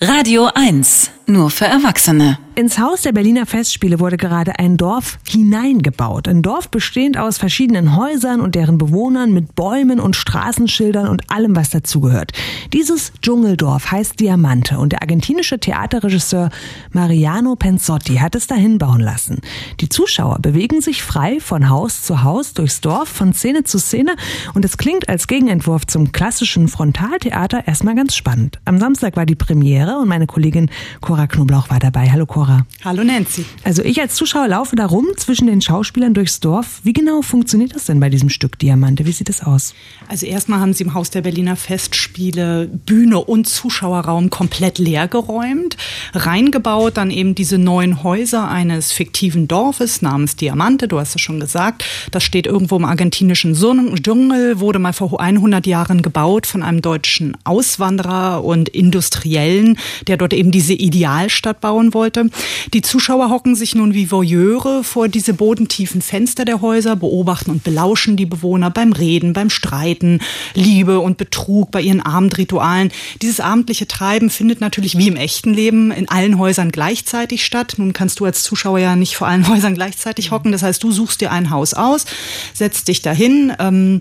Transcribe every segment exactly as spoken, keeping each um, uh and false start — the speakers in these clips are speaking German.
Radio eins, nur für Erwachsene. Ins Haus der Berliner Festspiele wurde gerade ein Dorf hineingebaut. Ein Dorf bestehend aus verschiedenen Häusern und deren Bewohnern mit Bäumen und Straßenschildern und allem, was dazugehört. Dieses Dschungeldorf heißt Diamante und der argentinische Theaterregisseur Mariano Pensotti hat es dahin bauen lassen. Die Zuschauer bewegen sich frei von Haus zu Haus durchs Dorf, von Szene zu Szene und es klingt als Gegenentwurf zum klassischen Frontaltheater erstmal ganz spannend. Am Samstag war die Premiere und meine Kollegin Cora Knoblauch war dabei. Hallo Cora. Hallo Nancy. Also ich als Zuschauer laufe da rum zwischen den Schauspielern durchs Dorf. Wie genau funktioniert das denn bei diesem Stück Diamante? Wie sieht das aus? Also erstmal haben sie im Haus der Berliner Festspiele Bühne und Zuschauerraum komplett leer geräumt, reingebaut, dann eben diese neuen Häuser eines fiktiven Dorfes namens Diamante, du hast es schon gesagt. Das steht irgendwo im argentinischen Dschungel, wurde mal vor hundert Jahren gebaut von einem deutschen Auswanderer und Industriellen, der dort eben diese Idealstadt bauen wollte. Die Zuschauer hocken sich nun wie Voyeure vor diese bodentiefen Fenster der Häuser, beobachten und belauschen die Bewohner beim Reden, beim Streiten, Liebe und Betrug, bei ihren Abendritualen. Dieses abendliche Treiben findet natürlich wie im echten Leben in allen Häusern gleichzeitig statt. Nun kannst du als Zuschauer ja nicht vor allen Häusern gleichzeitig hocken. Das heißt, du suchst dir ein Haus aus, setzt dich dahin, ähm,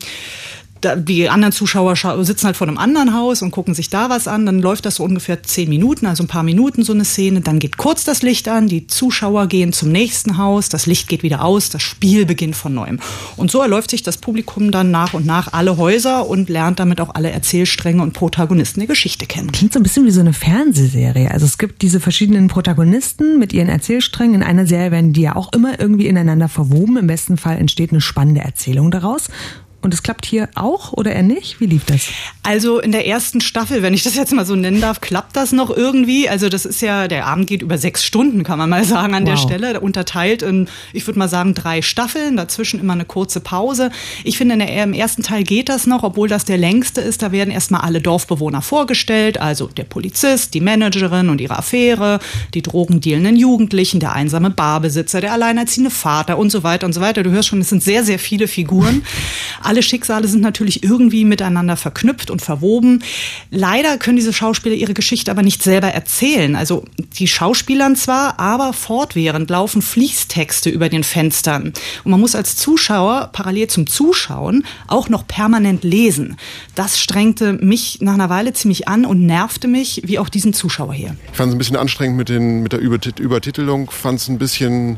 die anderen Zuschauer sitzen halt vor einem anderen Haus und gucken sich da was an. Dann läuft das so ungefähr zehn Minuten, also ein paar Minuten so eine Szene. Dann geht kurz das Licht an, die Zuschauer gehen zum nächsten Haus, das Licht geht wieder aus, das Spiel beginnt von neuem. Und so erläuft sich das Publikum dann nach und nach alle Häuser und lernt damit auch alle Erzählstränge und Protagonisten der Geschichte kennen. Klingt so ein bisschen wie so eine Fernsehserie. Also es gibt diese verschiedenen Protagonisten mit ihren Erzählsträngen. In einer Serie werden die ja auch immer irgendwie ineinander verwoben. Im besten Fall entsteht eine spannende Erzählung daraus. Und es klappt hier auch oder eher nicht? Wie lief das? Also in der ersten Staffel, wenn ich das jetzt mal so nennen darf, klappt das noch irgendwie. Also das ist ja, der Abend geht über sechs Stunden, kann man mal sagen, an wow. der Stelle. Unterteilt in, ich würde mal sagen, drei Staffeln, dazwischen immer eine kurze Pause. Ich finde, in der, im ersten Teil geht das noch, obwohl das der längste ist. Da werden erstmal alle Dorfbewohner vorgestellt, also der Polizist, die Managerin und ihre Affäre, die drogendealenden Jugendlichen, der einsame Barbesitzer, der alleinerziehende Vater und so weiter und so weiter. Du hörst schon, es sind sehr, sehr viele Figuren. Alle Schicksale sind natürlich irgendwie miteinander verknüpft und verwoben. Leider können diese Schauspieler ihre Geschichte aber nicht selber erzählen. Also die Schauspielern zwar, aber fortwährend laufen Fließtexte über den Fenstern. Und man muss als Zuschauer parallel zum Zuschauen auch noch permanent lesen. Das strengte mich nach einer Weile ziemlich an und nervte mich, wie auch diesen Zuschauer hier. Ich fand es ein bisschen anstrengend mit, den, mit der Übertit- Übertitelung, fand es ein bisschen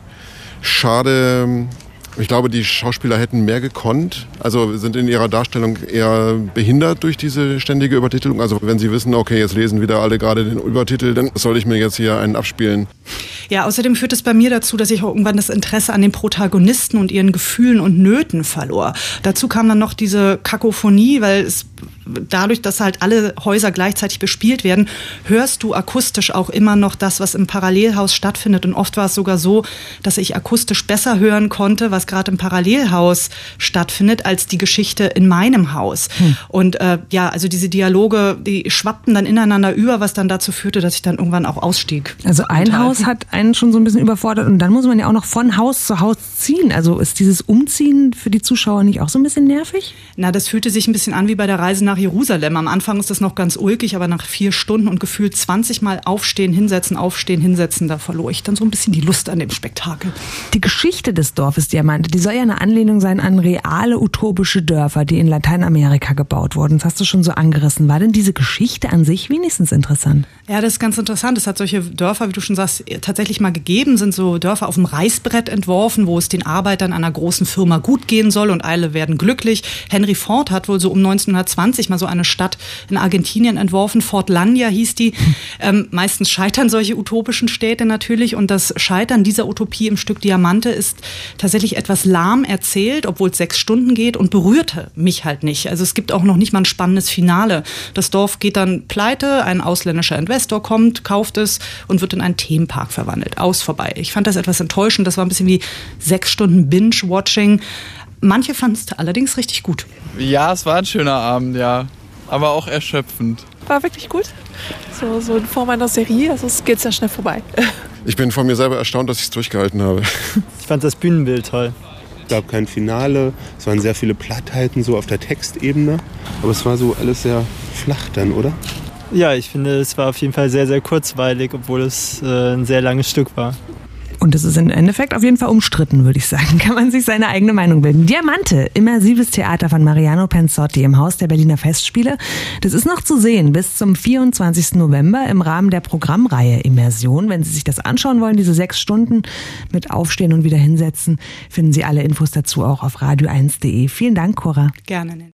schade. Ich glaube, die Schauspieler hätten mehr gekonnt, also sind in ihrer Darstellung eher behindert durch diese ständige Übertitelung. Also wenn sie wissen, okay, jetzt lesen wieder alle gerade den Übertitel, dann soll ich mir jetzt hier einen abspielen. Ja, außerdem führt es bei mir dazu, dass ich auch irgendwann das Interesse an den Protagonisten und ihren Gefühlen und Nöten verlor. Dazu kam dann noch diese Kakophonie, weil es dadurch, dass halt alle Häuser gleichzeitig bespielt werden, hörst du akustisch auch immer noch das, was im Parallelhaus stattfindet. Und oft war es sogar so, dass ich akustisch besser hören konnte, was gerade im Parallelhaus stattfindet, als die Geschichte in meinem Haus. Hm. Und äh, ja, also diese Dialoge, die schwappten dann ineinander über, was dann dazu führte, dass ich dann irgendwann auch ausstieg. Also ein Total. Haus hat einen schon so ein bisschen überfordert und dann muss man ja auch noch von Haus zu Haus ziehen. Also ist dieses Umziehen für die Zuschauer nicht auch so ein bisschen nervig? Na, das fühlte sich ein bisschen an wie bei der Reise nach Jerusalem. Am Anfang ist das noch ganz ulkig, aber nach vier Stunden und gefühlt zwanzig Mal aufstehen, hinsetzen, aufstehen, hinsetzen, da verlor ich dann so ein bisschen die Lust an dem Spektakel. Die Geschichte des Dorfes Diamante, die soll ja eine Anlehnung sein an reale utopische Dörfer, die in Lateinamerika gebaut wurden. Das hast du schon so angerissen. War denn diese Geschichte an sich wenigstens interessant? Ja, das ist ganz interessant. Es hat solche Dörfer, wie du schon sagst, tatsächlich mal gegeben, sind so Dörfer auf dem Reißbrett entworfen, wo es den Arbeitern einer großen Firma gut gehen soll und alle werden glücklich. Henry Ford hat wohl so um neunzehnhundertzwanzig mal so eine Stadt in Argentinien entworfen. Fortlandia hieß die. Ähm, meistens scheitern solche utopischen Städte natürlich und das Scheitern dieser Utopie im Stück Diamante ist tatsächlich etwas lahm erzählt, obwohl es sechs Stunden geht und berührte mich halt nicht. Also es gibt auch noch nicht mal ein spannendes Finale. Das Dorf geht dann pleite, ein ausländischer Investor kommt, kauft es und wird in einen Themenpark verwandelt. Aus, vorbei. Ich fand das etwas enttäuschend. Das war ein bisschen wie sechs Stunden Binge-Watching. Manche fanden es allerdings richtig gut. Ja, es war ein schöner Abend, ja. Aber auch erschöpfend. War wirklich gut. So, so in Form einer Serie, also es geht sehr schnell vorbei. Ich bin von mir selber erstaunt, dass ich es durchgehalten habe. Ich fand das Bühnenbild toll. Es gab kein Finale, es waren sehr viele Plattheiten so auf der Textebene. Aber es war so alles sehr flach dann, oder? Ja, ich finde, es war auf jeden Fall sehr, sehr kurzweilig, obwohl es äh, ein sehr langes Stück war. Und das ist im Endeffekt auf jeden Fall umstritten, würde ich sagen. Kann man sich seine eigene Meinung bilden. Diamante, immersives Theater von Mariano Pensotti im Haus der Berliner Festspiele. Das ist noch zu sehen bis zum vierundzwanzigsten November im Rahmen der Programmreihe Immersion. Wenn Sie sich das anschauen wollen, diese sechs Stunden mit Aufstehen und wieder hinsetzen, finden Sie alle Infos dazu auch auf radio eins punkt de. Vielen Dank, Cora. Gerne.